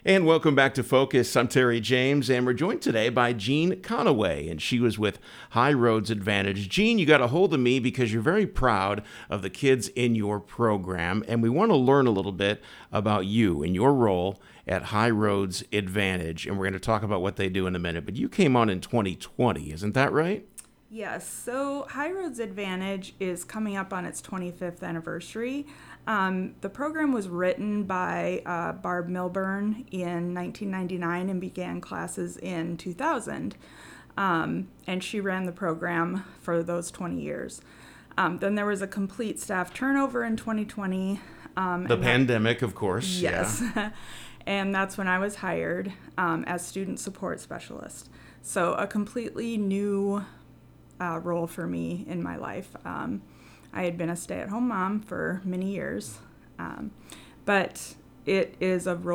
And welcome back to Focus. I'm Terry James, and we're joined today by Jean Conaway, and she was with High Roads Advantage. Jean, you got a hold of me because you're very proud of the kids in your program, and we want to learn a little bit about you and your role at High Roads Advantage, and we're going to talk about what they do in a minute. But you came on in 2020, isn't that right? Yes, so High Roads Advantage is coming up on its 25th anniversary. The program was written by Barb Milburn in 1999 and began classes in 2000. And she ran the program for those 20 years. Then there was a complete staff turnover in 2020. The pandemic, of course. Yes. Yeah. And that's when I was hired as student support specialist. So a completely new role for me in my life. I had been a stay-at-home mom for many years, but it is a role